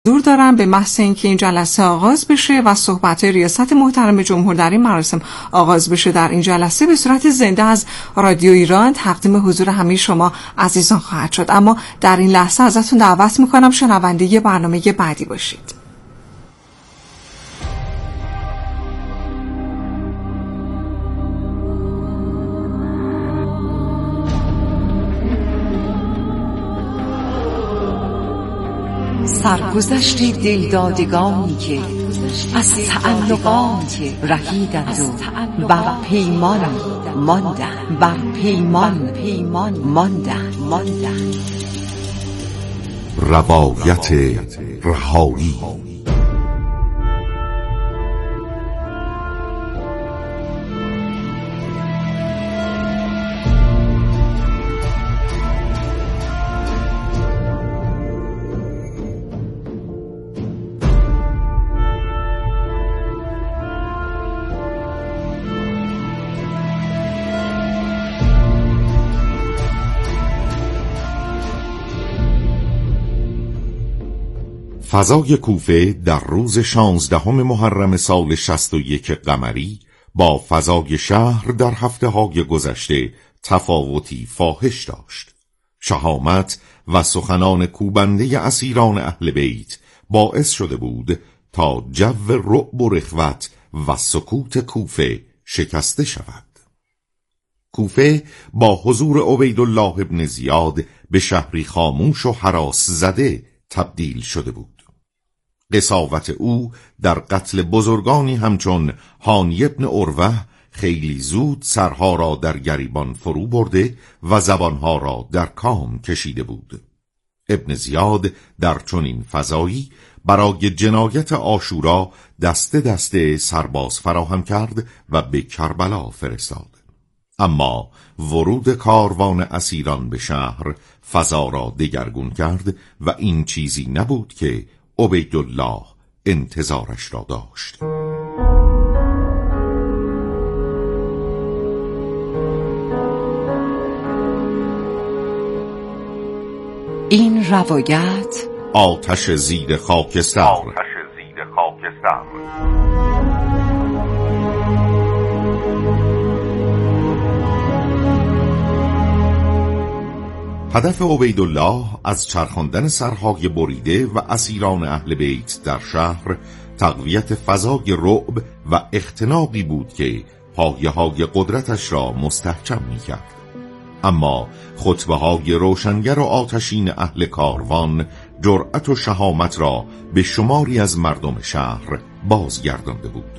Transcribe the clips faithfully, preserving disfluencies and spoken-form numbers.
دور دارم به محض اینکه این جلسه آغاز بشه و صحبت ریاست محترم جمهور در این مراسم آغاز بشه در این جلسه به صورت زنده از رادیو ایران تقدیم حضور همه شما عزیزان خواهد شد. اما در این لحظه ازتون دعوت میکنم شنونده برنامه بعدی باشید. سرگذشت دلدادگانی که از تعلقات رهیدند و بر پیمان ماندند بر پیمان پیمان ماندند ماندند روایت رهایی. فضای کوفه در روز شانزدهم محرم سال شصت و یک قمری با فضای شهر در هفته های گذشته تفاوتی فاحش داشت. شهامت و سخنان کوبنده اسیران اهل بیت باعث شده بود تا جو رعب و رخوت و سکوت کوفه شکسته شود. کوفه با حضور عبیدالله ابن زیاد به شهری خاموش و هراس زده تبدیل شده بود. قساوت او در قتل بزرگانی همچون هانی ابن عروه خیلی زود سرها را در گریبان فرو برده و زبانها را در کام کشیده بود. ابن زیاد در چنین فضایی برای جنایت عاشورا دسته دسته سرباز فراهم کرد و به کربلا فرستاد. اما ورود کاروان اسیران به شهر فضا را دگرگون کرد و این چیزی نبود که عبیدالله انتظارش را داشت. این روایت آتش زیر خاکستر. آتش زیر خاکستر. هدف عبیدالله از چرخاندن سرهای بریده و اسیران اهل بیت در شهر تقویت فضای رعب و اختناقی بود که پایه‌های قدرتش را مستحکم می‌کرد. اما خطبه‌های روشنگر و آتشین اهل کاروان جرأت و شهامت را به شماری از مردم شهر بازگردانده بود.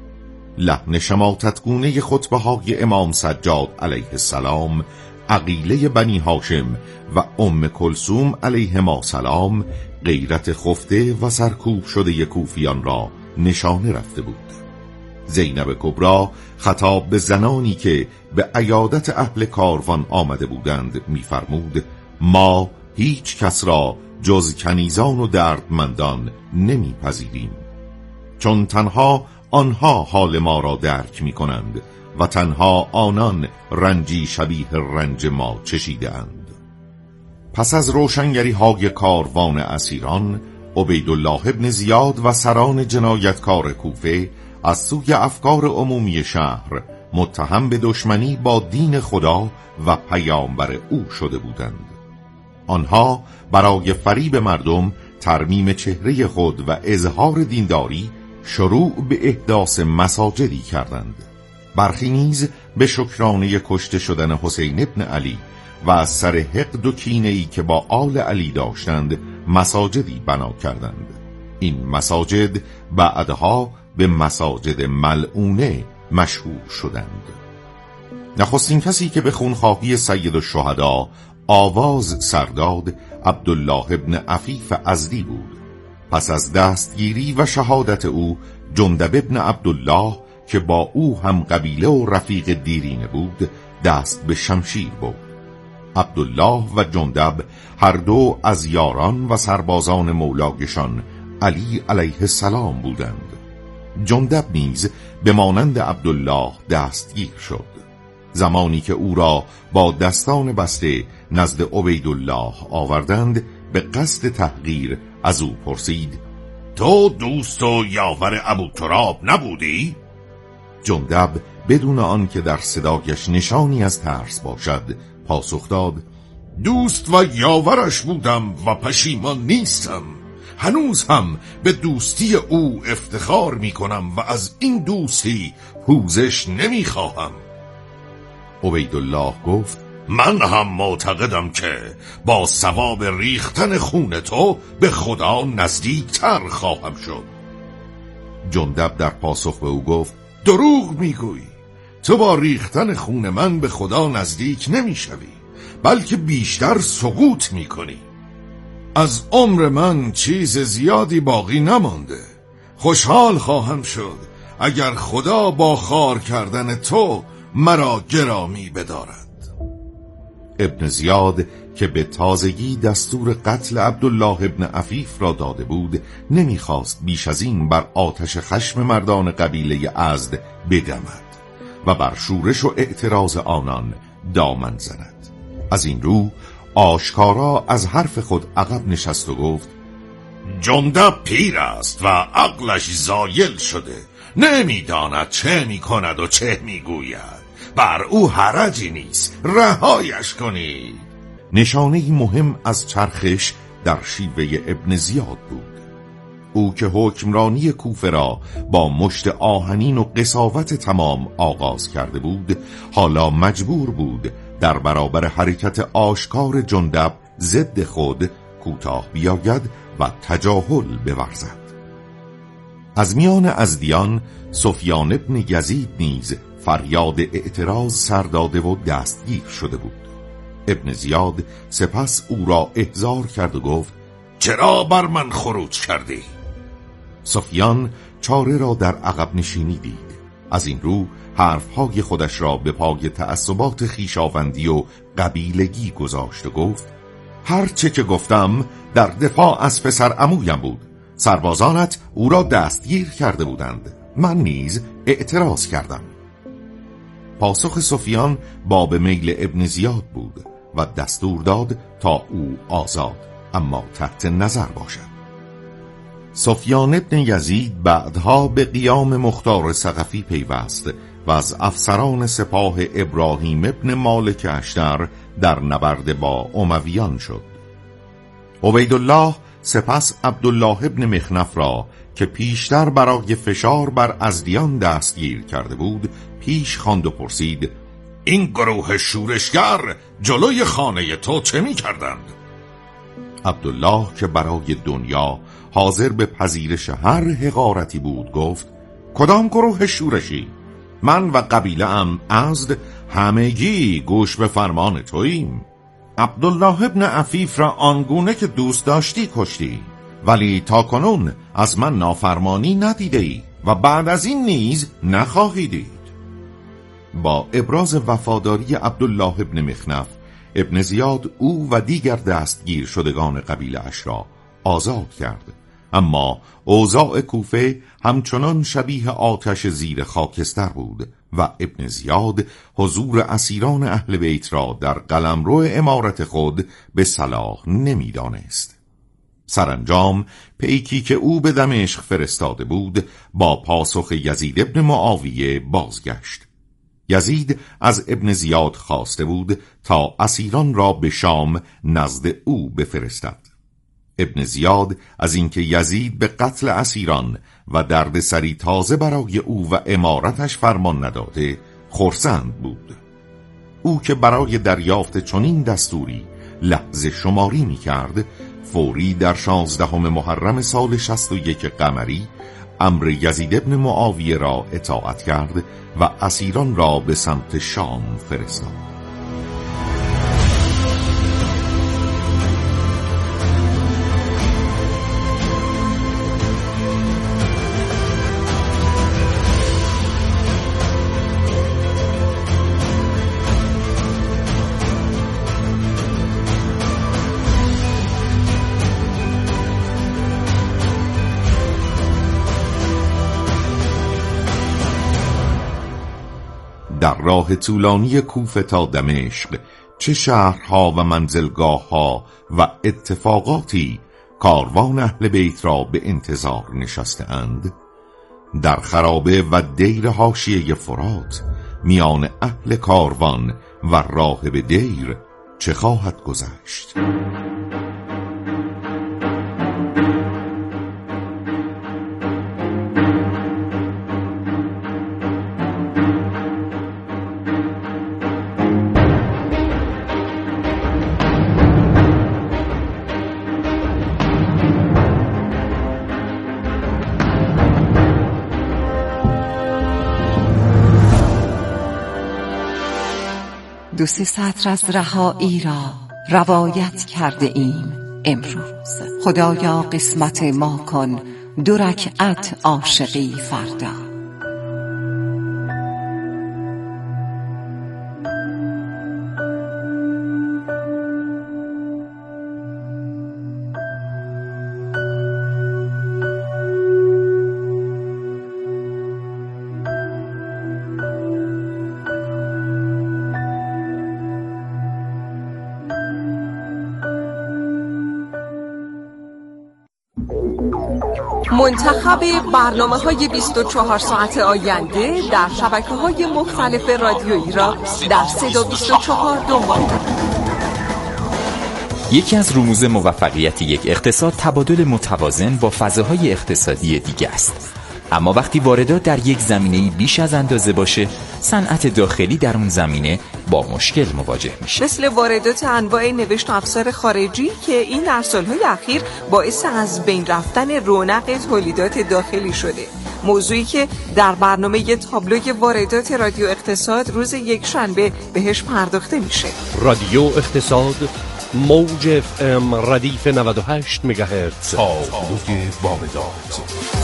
لحن شماتتگونه خطبه‌های امام سجاد علیه السلام، عقیله بنی هاشم و ام کلثوم علیهما سلام غیرت خفته و سرکوب شده کوفیان را نشانه رفته بود. زینب کبرا خطاب به زنانی که به عیادت اهل کاروان آمده بودند می‌فرمود: ما هیچ کس را جز کنیزان و دردمندان نمی‌پذیریم، چون تنها آنها حال ما را درک می‌کنند و تنها آنان رنجی شبیه رنج ما چشیدند. پس از روشنگری های کاروان اسیران، عبیدالله ابن زیاد و سران جنایتکار کوفه از سوی افکار عمومی شهر متهم به دشمنی با دین خدا و پیامبر او شده بودند. آنها برای فریب مردم، ترمیم چهره خود و اظهار دینداری شروع به احداث مساجدی کردند. برخی نیز به شکرانه کشته شدن حسین ابن علی و از سر حقد و کینه‌ای که با آل علی داشتند مساجدی بنا کردند. این مساجد بعدها به مساجد ملعونه مشهور شدند. نخستین کسی که به خونخواهی سید الشهدا آواز سرداد عبدالله ابن عفیف ازدی بود. پس از دستگیری و شهادت او، جندب ابن عبدالله که با او هم قبیله و رفیق دیرینه بود دست به شمشیر برد. عبدالله و جندب هر دو از یاران و سربازان مولایشان علی علیه السلام بودند. جندب نیز به مانند عبدالله دستگیر شد. زمانی که او را با دستان بسته نزد عبیدالله آوردند، به قصد تحقیر از او پرسید: تو دوست و یاور ابو تراب نبودی؟ جندب بدون آن که در صدایش نشانی از ترس باشد پاسخ داد: دوست و یاورش بودم و پشیمان نیستم. هنوز هم به دوستی او افتخار می کنم و از این دوستی پوزش نمی خواهم. عبیدالله گفت: من هم معتقدم که با ثواب ریختن خون تو به خدا نزدیکتر خواهم شد. جندب در پاسخ به او گفت: دروغ میگویی. تو با ریختن خون من به خدا نزدیک نمیشوی، بلکه بیشتر سقوط میکنی. از عمر من چیز زیادی باقی نمانده. خوشحال خواهم شد اگر خدا با خار کردن تو مرا گرامی بدارد. ابن زیاد که به تازگی دستور قتل عبدالله ابن عفیف را داده بود نمیخواست بیش از این بر آتش خشم مردان قبیله ازد بدمد و بر شورش و اعتراض آنان دامن زند. از این رو آشکارا از حرف خود عقب نشست و گفت: جندب پیر است و عقلش زایل شده، نمیداند چه میکند و چه میگوید. بر او حرجی نیست، رهایش کنید. نشانه مهم از چرخش در شیوه ابن زیاد بود. او که حکمرانی کوفه را با مشت آهنین و قساوت تمام آغاز کرده بود، حالا مجبور بود در برابر حرکت آشکار جندب ضد خود کوتاه بیاید و تجاهل بورزد. از میان ازدیان سفیان ابن یزید نیز فریاد اعتراض سرداده و دستگیر شده بود. ابن زیاد سپس او را احضار کرد و گفت: چرا بر من خروج کردی؟ سفیان چاره را در عقب نشینی دید. از این رو حرفهای خودش را به پای تعصبات خویشاوندی و قبیلگی گذاشت و گفت: هر چه که گفتم در دفاع از پسر عمویم بود. سربازانت او را دستگیر کرده بودند، من نیز اعتراض کردم. پاسخ سفیان باب میل ابن زیاد بود و دستور داد تا او آزاد اما تحت نظر باشد. سفیان ابن یزید بعدها به قیام مختار ثقفی پیوست و از افسران سپاه ابراهیم ابن مالک اشتر در نبرد با امویان شد. عبیدالله سپس عبدالله ابن مخنف را که پیشتر برای فشار بر ازدیان دستگیر کرده بود پیش خواند و پرسید: این گروه شورشگر جلوی خانه تو چه می کردند؟ عبدالله که برای دنیا حاضر به پذیرش هر حقارتی بود گفت: کدام گروه شورشی؟ من و قبیله ام ازد همگی گوش به فرمان توییم. عبدالله ابن عفیف را آنگونه که دوست داشتی کشتی، ولی تا کنون از من نافرمانی ندیده ای و بعد از این نیز نخواهی دید. با ابراز وفاداری عبدالله ابن مخنف، ابن زیاد او و دیگر دستگیر شدگان قبیله اش را آزاد کرد. اما اوضاع کوفه همچنان شبیه آتش زیر خاکستر بود و ابن زیاد حضور اسیران اهل بیت را در قلمرو امارت خود به صلاح نمی دانست. سرانجام پیکی که او به دمشق فرستاده بود با پاسخ یزید ابن معاویه بازگشت. یزید از ابن زیاد خواسته بود تا اسیران را به شام نزد او بفرستد. ابن زیاد از اینکه یزید به قتل اسیران و درد سری تازه برای او و امارتش فرمان نداده خرسند بود. او که برای دریافت چنین دستوری لحظه شماری می کرد، فوری در شانزدهم محرم سال شصت و یک قمری امر یزید ابن معاویه را اطاعت کرد و اسیران را به سمت شام فرستاد. در راه طولانی کوفه تا دمشق چه شهرها و منزلگاه ها و اتفاقاتی کاروان اهل بیت را به انتظار نشسته اند؟ در خرابه و دیر حاشیه فرات میان اهل کاروان و راهب دیر چه خواهد گذشت؟ دو سه سطر از رهایی را روایت کرده ایم امروز. خدایا قسمت ما کن دو رکعت عاشقی فردا. منتخب برنامه‌های بیست و چهار ساعت آینده در شبکه‌های مختلف رادیویی را در صدا بیست و چهار دنبال کنید. یکی از رموز موفقیت یک اقتصاد تبادل متوازن با فضاهای اقتصادی دیگه است. اما وقتی واردات در یک زمینه بیش از اندازه باشه، صنعت داخلی در اون زمینه با مشکل مواجه میشه. مثل واردات انواع نوشت افزار خارجی که این در سالهای اخیر باعث از بین رفتن رونق تولیدات داخلی شده. موضوعی که در برنامه تابلوی واردات رادیو اقتصاد روز یکشنبه بهش پرداخته میشه. رادیو اقتصاد، موج اف ام ردیف نود و هشت مگاهرتز. تابلوی واردات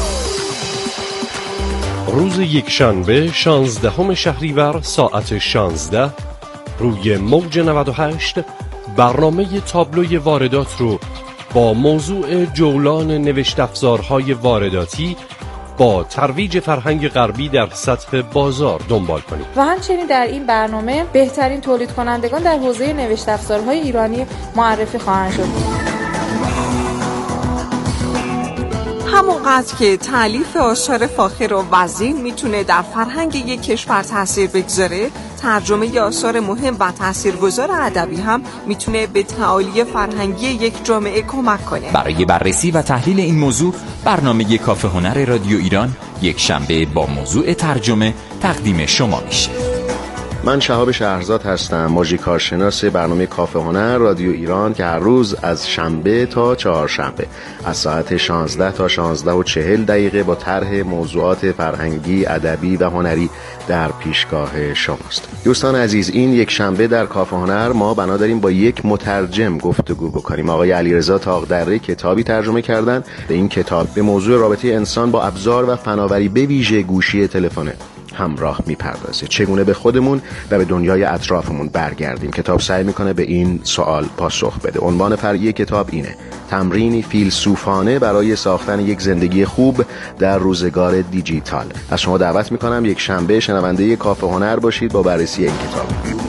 روز یکشنبه شانزدهم شهریور ساعت شانزده روی موج نود و هشت برنامه تابلوی واردات رو با موضوع جولان نوشت افزارهای وارداتی با ترویج فرهنگ غربی در سطح بازار دنبال کنید. و همچنین در این برنامه بهترین تولید کنندگان در حوزه نوشت افزارهای ایرانی معرفی خواهند شد. همونقدر که تألیف آثار فاخر و وزین میتونه در فرهنگ یک کشور تأثیر بگذاره، ترجمه آثار مهم و تاثیرگذار ادبی هم میتونه به تعالی فرهنگی یک جامعه کمک کنه. برای بررسی و تحلیل این موضوع، برنامه کافه هنر رادیو ایران یک شنبه با موضوع ترجمه تقدیم شما میشه. من شهاب شهرزاد هستم، مجری کارشناس برنامه کافه هنر رادیو ایران که هر روز از شنبه تا چهارشنبه از ساعت شانزده تا شانزده و چهل دقیقه با طرح موضوعات فرهنگی، ادبی و هنری در پیشگاه شماست. دوستان عزیز، این یک شنبه در کافه هنر ما بنا داریم با یک مترجم گفتگو بکنیم. آقای علیرضا تاقدره کتابی ترجمه کردن. به این کتاب به موضوع رابطه انسان با ابزار و فناوری به ویژه گوشی تلفن همراه میپردازه. چگونه به خودمون و به دنیای اطرافمون برگردیم. کتاب سعی میکنه به این سوال پاسخ بده. عنوان فرعی کتاب اینه: تمرینی فیلسوفانه برای ساختن یک زندگی خوب در روزگار دیجیتال. از شما دعوت میکنم یک شنبه شنونده کافه هنر باشید با بررسی این کتاب.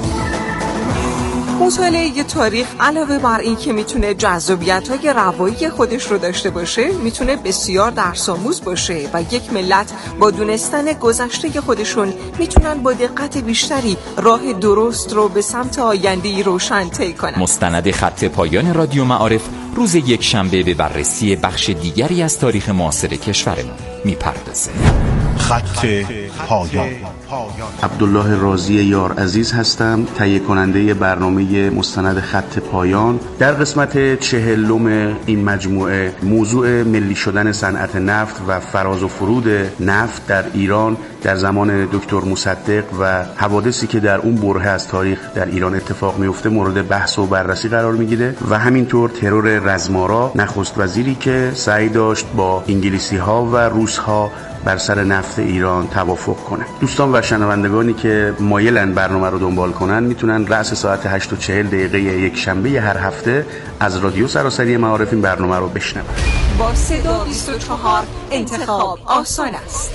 مطالعه تاریخ علاوه بر این که میتونه جذابیت‌های روایی خودش رو داشته باشه، میتونه بسیار درس‌آموز باشه و یک ملت با دونستن گذشته خودشون میتونن با دقت بیشتری راه درست رو به سمت آینده‌ای روشن طی کنن. مستند خط پایان رادیو معارف روز یک شنبه به بررسی بخش دیگری از تاریخ معاصر کشورمون میپردازه. خط پایان. عبدالله رازی یار عزیز هستم، تهیه کننده برنامه مستند خط پایان. در قسمت چهلم این مجموعه موضوع ملی شدن صنعت نفت و فراز و فرود نفت در ایران در زمان دکتر مصدق و حوادثی که در اون برهه از تاریخ در ایران اتفاق میفته مورد بحث و بررسی قرار میگیره و همینطور ترور رزمارا، نخست وزیری که سعی داشت با انگلیسی ها و روس ها بر سر نفت ایران توافق کنه. دوستان و شنوندگانی که مایلن برنامه رو دنبال کنن میتونن رأس ساعت هشت و چهل دقیقه یک شنبه هر هفته از رادیو سراسری معارف این برنامه رو بشنون. با صدا بیست و چهار انتخاب آسان است.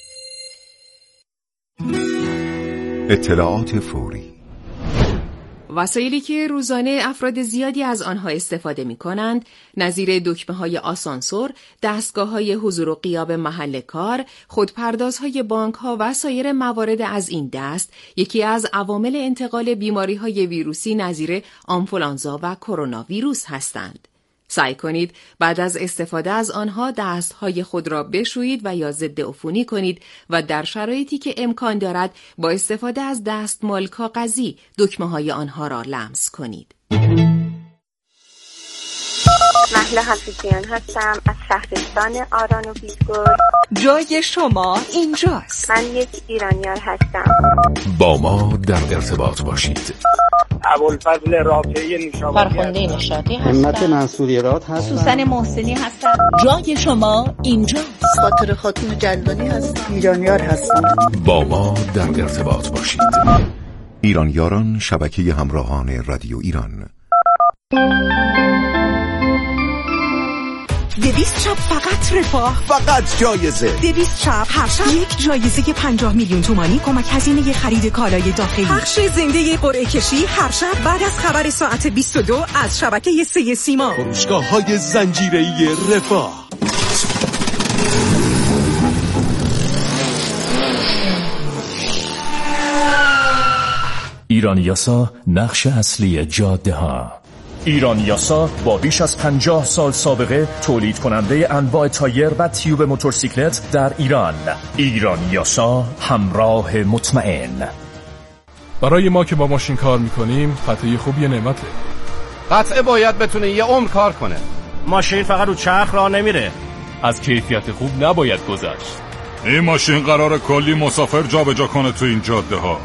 اطلاعات فوری. وسایلی که روزانه افراد زیادی از آنها استفاده می کنند، نظیر دکمه های آسانسور، دستگاه های حضور و غیاب محل کار، خودپردازهای بانک ها و سایر موارد از این دست، یکی از عوامل انتقال بیماری های ویروسی نظیر آنفولانزا و کرونا ویروس هستند. سعی کنید بعد از استفاده از آنها دستهای خود را بشویید و یا ضد عفونی کنید و در شرایطی که امکان دارد با استفاده از دستمال کاغذی دکمه های آنها را لمس کنید. مهلا حفیظیان هستم از شهرستان آران و بیزگل. جای شما اینجاست. من یک ایرانیار هستم. با ما در ارتباط باشید. ابوالفضل رافعی نشابوری، فرخنده نشاطی هستم. همت منصوری راد هستم. سوسن محسنی هستم. جای شما اینجاست. خاطر خاتون جلانی هستم. ایرانیار هستم. با ما در ارتباط باشید. ایرانیاران، شبکه همراهان رادیو ایران. دویست شب فقط رفاه، فقط جایزه. دویست شب هر شب یک جایزه پنجاه میلیون تومانی کمک هزینه خرید کالای داخلی. پخش زنده قرعه کشی هر شب بعد از خبر ساعت بیست و دو از شبکه سه سیما. فروشگاه‌های زنجیره‌ای رفاه. ایرانیاسا، نقش اصلی جاده ها. ایرانیاسا با بیش از پنجاه سال سابقه تولید کننده انواع تایر و تیوب موتورسیکلت در ایران. ایرانیاسا، همراه مطمئن. برای ما که با ماشین کار میکنیم قطعه خوب یه نعمته. قطعه باید بتونه یه عمر کار کنه. ماشین فقط رو چرخ راه نمیره. از کیفیت خوب نباید گذشت. این ماشین قراره کلی مسافر جا به جا کنه تو این جاده ها.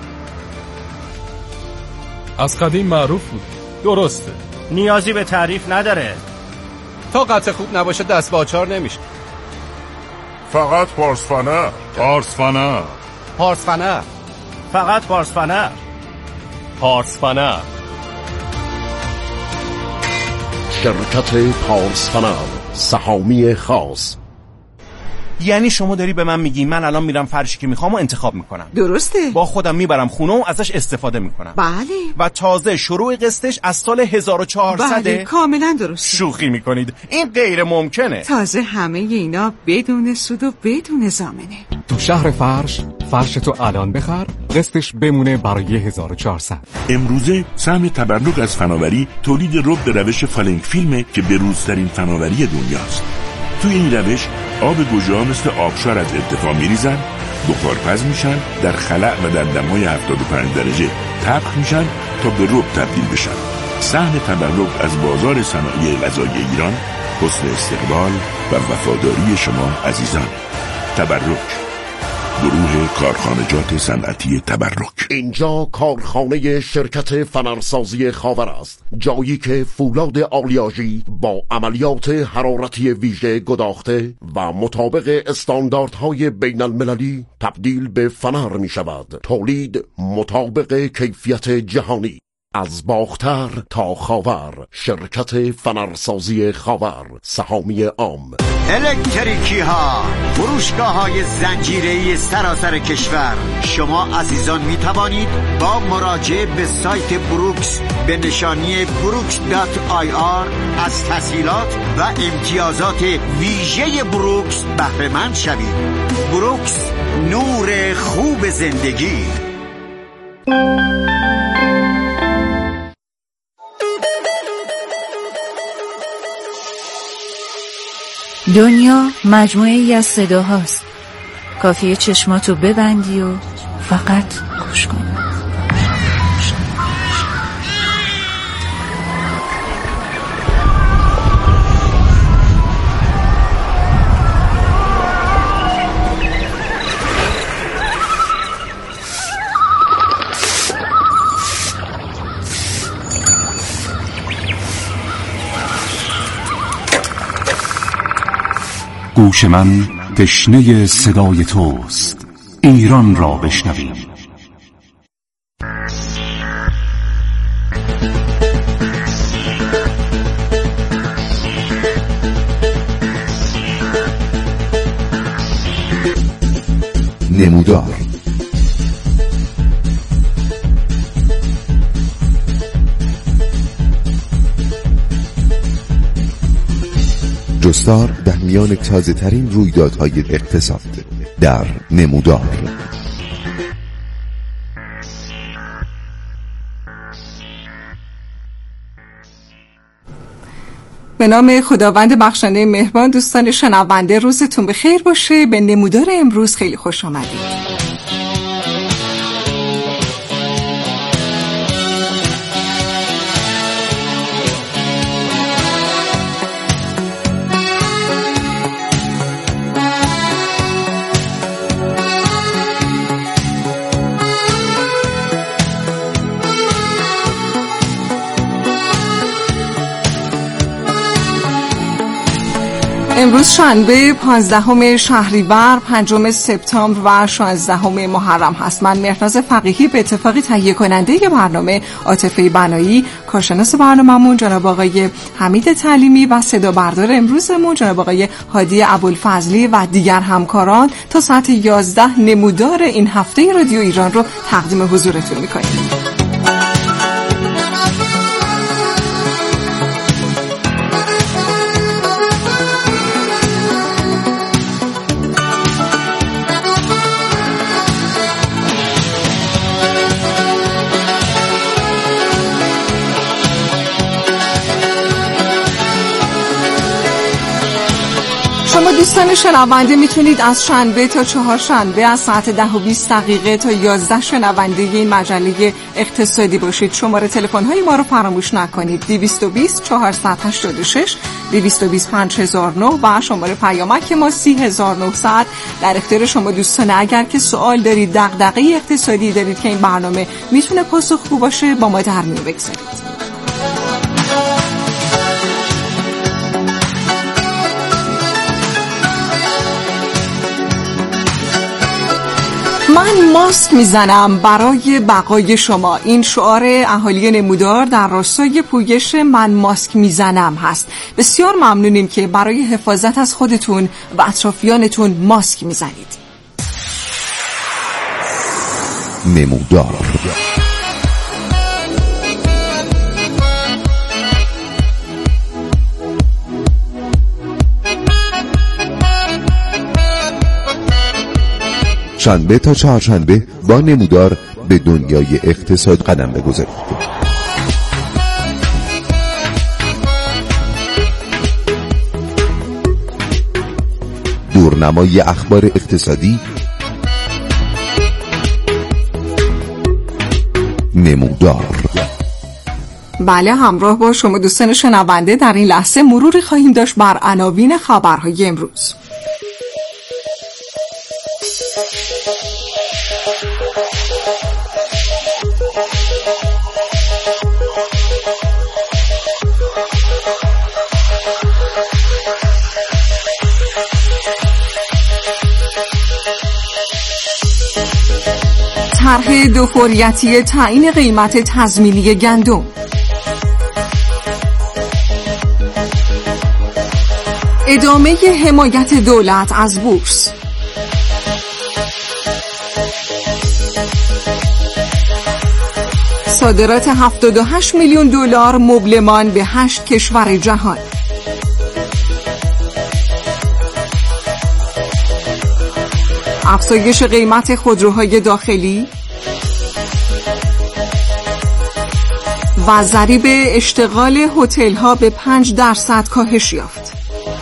از قدیم معروف بود. درسته، نیازی به تعریف نداره. تا قطعه خوب نباشه دست به آچار نمیشه. فقط پارس فنر. پارس فنر. پارس فنر. فقط پارس فنر. پارس فنر. شرکت پارس فنر، سهامی خاص. یعنی شما داری به من میگی من الان میرم فرشی که میخوام و انتخاب میکنم؟ درسته. با خودم میبرم خونه و ازش استفاده میکنم. بله. و تازه شروع قسطش از سال هزار و چهارصد. بله کاملا درسته. شوخی میکنید؟ این غیر ممکنه. تازه همه اینا بدون سود و بدون ضامنه. تو شهر فرش، فرش تو الان بخر، قسطش بمونه برای هزار و چهارصد. امروزه سهم تبرک از فناوری تولید رب به روش فالنگ فیلمه که بروزترین فناوری دنیاست. تو این روش آب گوجه‌ها مثل آبشار از ارتفاع میریزن، بخارپز میشن، در خلأ و در دمای هفتاد و پنج درجه طبخ میشن تا به رب تبدیل بشن. سهم تبرک از بازار صنایع غذایی ایران حسن استقبال و وفاداری شما عزیزان. تبرک، گروه کارخانجات صنعتی تبرک. اینجا کارخانه شرکت فنرسازی خاور است، جایی که فولاد آلیاژی با عملیات حرارتی ویژه گداخته و مطابق استانداردهای بین المللی تبدیل به فنر می شود. تولید مطابق کیفیت جهانی. از باختر تا خاور، شرکت فنرسازی خاور، سهامی عام. الکتریکی ها، فروشگاه های زنجیره‌ای سراسر کشور. شما عزیزان می توانید با مراجعه به سایت بروکس به نشانی بروکس دات آی آر از تسهیلات و امتیازات ویژه بروکس بهره مند شوید. بروکس، نور خوب زندگی. دنیا مجموعه ای از صداهاست. کافیه چشماتو ببندی و فقط گوش کن. گوش من تشنه صدای توست. ایران را بشنویم. نمودار جستار در میان تازه ترین رویدادهای اقتصاد در نمودار. به نام خداوند بخشنده مهربان. دوستان شنونده روزتون بخیر باشه. به نمودار امروز خیلی خوش آمدید. امروز شنبه پانزدهم شهریور، پنجم سپتامبر و شانزدهم محرم هست. من مهرناز فقیهی به اتفاقی تهیه کننده برنامه، عاطفه بنایی کارشناس برنامه‌مون جناب آقای حمید تعلیمی و صدا بردار امروزمون جناب آقای هادی ابوالفضلی و دیگر همکاران تا ساعت یازده نمودار این هفته رادیو ایران رو تقدیم حضورتون می‌کنیم. شما دوستان شنونده میتونید از شنبه تا چهارشنبه از ساعت ده و بیست دقیقه تا یازده شنونده این مجله اقتصادی باشید. شماره تلفن های ما رو فراموش نکنید: دویست و بیست چهارصد و هشتاد و شش، دویست و بیست پنج هزار و نه و شماره پیامک ما سی هزار و نهصد. در اختیار شما دوستان اگر که سوال دارید، دغدغه اقتصادی دارید که این برنامه میتونه پاسخگو باشه، با ما در میون بگذارید. من ماسک میزنم برای بقای شما. این شعار اهالی نمودار در راستای پویش من ماسک میزنم هست. بسیار ممنونیم که برای حفاظت از خودتون و اطرافیانتون ماسک میزنید. نمودار شنبه تا چهارشنبه با نمودار به دنیای اقتصاد قدم بگذارید. دورنمای اخبار اقتصادی، نمودار. بله، همراه با شما دوستان شنونده در این لحظه مروری خواهیم داشت بر عناوین خبرهای امروز. طرح دوفوریتی تعیین قیمت تضمینی گندم، ادامه حمایت دولت از بورس، صادرات هفتاد و هشت میلیون دلار مبلمان به هشت کشور جهان، افزایش قیمت خودروهای داخلی و ضریب اشتغال هتل‌ها به پنج درصد کاهش یافت.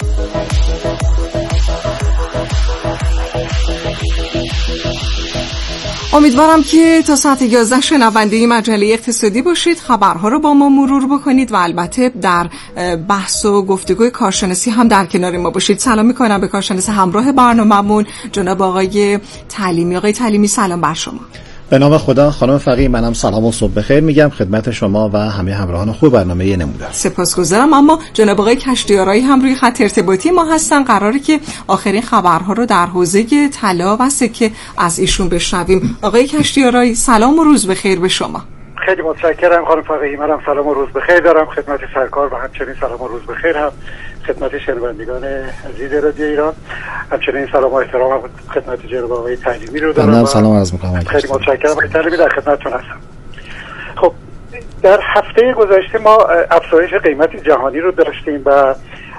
امیدوارم که تا ساعت یازده شنونده مجله اقتصادی باشید، خبرها رو با ما مرور بکنید و البته در بحث و گفتگوی کارشناسی هم در کنار ما باشید. سلام میکنم به کارشناس همراه برنامه‌مون جناب آقای تعلیمی. آقای تعلیمی سلام بر شما. به نام خدا خانم فقیه، منم سلام و صبح بخیر میگم خدمت شما و همه همراهان خوب برنامه نمودار. سپاسگزارم. اما جناب آقای کشتیارایی هم روی خط ارتباطی ما هستن. قراره که آخرین خبرها رو در حوزه طلا و سکه از ایشون بشنویم. آقای کشتیارایی سلام و روز بخیر به شما. خیلی متشکرم خانم فقیه. منم سلام و روز بخیر دارم خدمت سرکار و همچنین سلام و روز بخیر هم خدمت شنوندگان عزیز رادیو ایران. همچنین سلام و احترام خدمت جناب آقای تعلیمی رو دارم. من سلام عرض می‌کنم. خیلی متشکرم آقای تعلیمی، در خدمتتون هستم. خب در هفته گذشته ما افزایش قیمت جهانی رو داشتیم و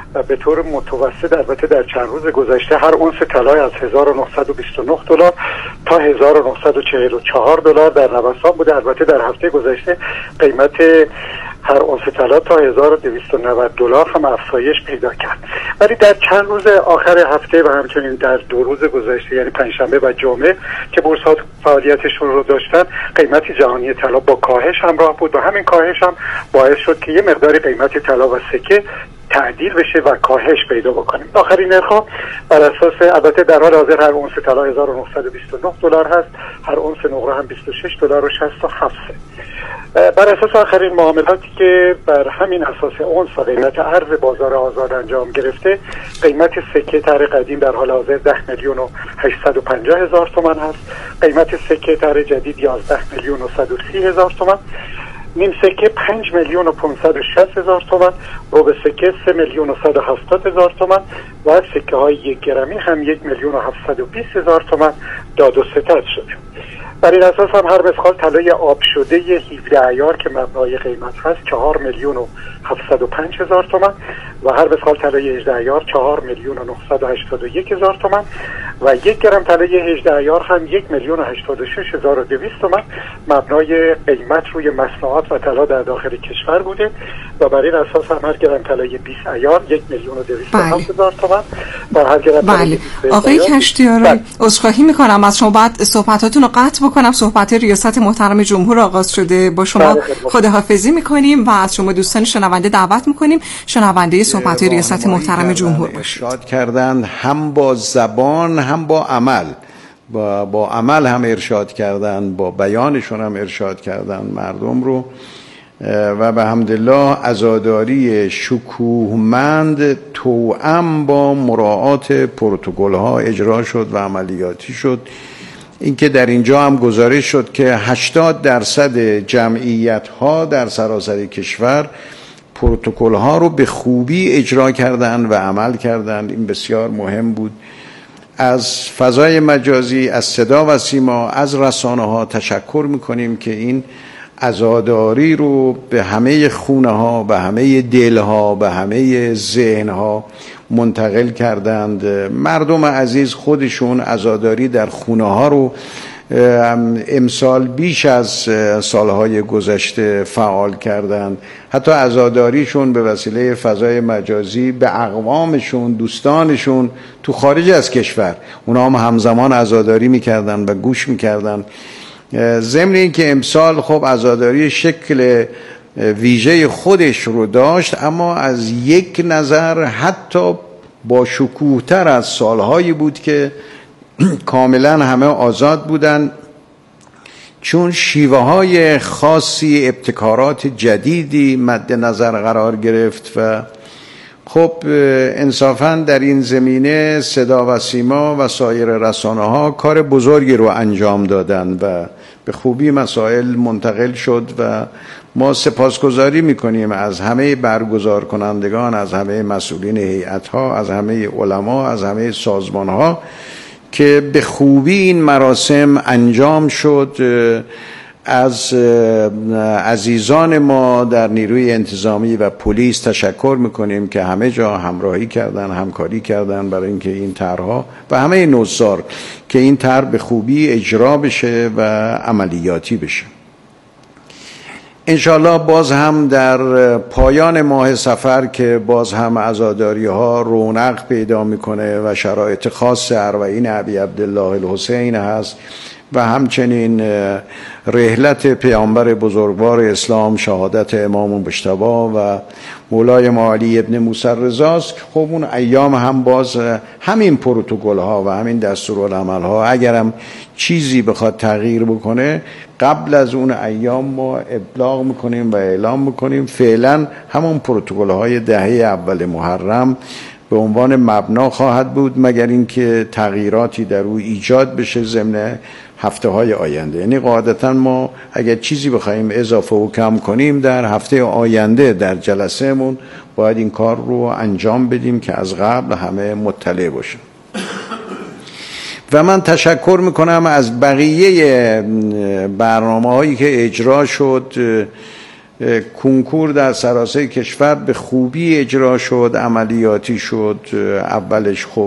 و به طور متوسط البته در چند روز گذشته هر اونس طلا از هزار و نهصد و بیست و نه دلار تا هزار و نهصد و چهل و چهار دلار در نوسان بوده. البته در هفته گذشته قیمت هر اونس طلا تا هزار و دویست و نود دلار هم افزایش پیدا کرد. ولی در چند روز آخر هفته و همچنین در دو روز گذشته یعنی پنجشنبه و جمعه که بورس‌ها فعالیتشون رو داشتن، قیمت جهانی طلا با کاهش همراه بود و همین کاهش هم باعث شد که یه مقداری قیمت طلا و سکه تعدیل بشه و کاهش پیدا بکنیم. آخرین نرخ‌ها بر اساس البته در حال حاضر هر اونس طلا هزار و نهصد و بیست و نه دلار هست، هر اونس نقره هم بیست و شش دلار و شصت و هفت سنت. بر اساس آخرین معاملاتی که بر همین اساس اونس و قیمت ارز بازار آزاد انجام گرفته، قیمت سکه طرح قدیم در حال حاضر ده میلیون و هشتصد و پنجاه هزار تومان هست، قیمت سکه طرح جدید یازده میلیون و صد و سی هزار تومان، نیم سکه پنج میلیون و پانصد و شصت هزار تومان، ربع سکه سه میلیون و صد و هفتاد هزار تومان و سکه های یک گرمی هم یک میلیون و هفتصد و بیست هزار تومان داد و ستد شده. بر این اساس هم هر مسخال طلای آب شده هفده عیار که مبنای قیمت هست چهار میلیون و هفتصد و پنج هزار تومان و هر مسخال طلای هجده عیار چهار میلیون و نهصد و هشتاد و یک هزار تومان و یک گرم طلای هجده عیار هم یک میلیون و هشتاد و شش هزار و دویست تومان مبنای قیمت روی مصنوعات و طلا در داخل کشور بوده و بر این اساس هم هر گرم طلای بیست عیار یک میلیون و دویست و هفت هزار تومان و هر گرم بله. آقای کشتیاری عذرخواهی میکنم از شما، بعد صحبتاتون رو قطع بکنم. صحبت ریاست محترم جمهور آغاز شده، با شما خداحافظی میکنیم و از شما دوستان شنونده دعوت میکنیم شنونده صحبت ریاست محترم جمهور باشید. ارشاد کردند هم با زبان هم با عمل، با, با عمل هم ارشاد کردند، با بیانشون هم ارشاد کردند مردم رو و به حمدالله عزاداری شکوهمند توأم با مراعات پروتکل ها اجرا شد و عملیاتی شد. اینکه در اینجا هم گزارش شد که هشتاد درصد جمعیت ها در سراسر کشور پروتکل ها رو به خوبی اجرا کردن و عمل کردن. این بسیار مهم بود. از فضای مجازی، از صدا و سیما، از رسانه ها تشکر میکنیم که این عزاداری رو به همه خونه ها، به همه دل ها، به همه ذهن ها منتقل کردند. مردم عزیز خودشون عزاداری در خونه ها رو امسال بیش از سالهای گذشته فعال کردند. حتی عزاداریشون به وسیله فضای مجازی به اقوامشون، دوستانشون تو خارج از کشور، اونا هم همزمان عزاداری میکردن و گوش میکردن. ضمن این که امسال خب عزاداری شکل ویژه خودش رو داشت، اما از یک نظر حتی با شکوه‌تر از سالهایی بود که کاملا همه آزاد بودن، چون شیوه های خاصی، ابتکارات جدیدی مد نظر قرار گرفت و خب انصافاً در این زمینه صدا و سیما و سایر رسانه ها کار بزرگی رو انجام دادن و به خوبی مسائل منتقل شد و ما سپاسگزاری میکنیم از همه برگزار کنندگان، از همه مسئولین هیئت ها، از همه علما، از همه سازمان ها که به خوبی این مراسم انجام شد. از عزیزان ما در نیروی انتظامی و پلیس تشکر میکنیم که همه جا همراهی کردن، همکاری کردن برای اینکه این طرحها و همه نوزار که این طرح به خوبی اجرا بشه و عملیاتی بشه. انشالله باز هم در پایان ماه صفر که باز هم عزاداری ها رونق پیدا میکنه و شرایط خاص اربعین ابی عبدالله الحسین هست و همچنین رحلت پیامبر بزرگوار اسلام شهادت امام مجتبی و مولای ما علی ابن موسی رضاست. خب اون ایام هم باز همین پروتکل ها و همین دستورالعمل ها اگرم چیزی بخواد تغییر بکنه قبل از اون ایام ما ابلاغ میکنیم و اعلام میکنیم. فعلا همون پروتکل های دهه اول محرم به عنوان مبنا خواهد بود مگر اینکه تغییراتی در او ایجاد بشه ضمن هفته های آینده. یعنی قاعدتا ما اگر چیزی بخوایم اضافه و کم کنیم در هفته آینده در جلسه مون باید این کار رو انجام بدیم که از قبل همه مطلع باشیم. و من تشکر میکنم از بقیه برنامه هایی که اجرا شد. کنکور در سراسر کشور به خوبی اجرا شد، عملیاتی شد. اولش خب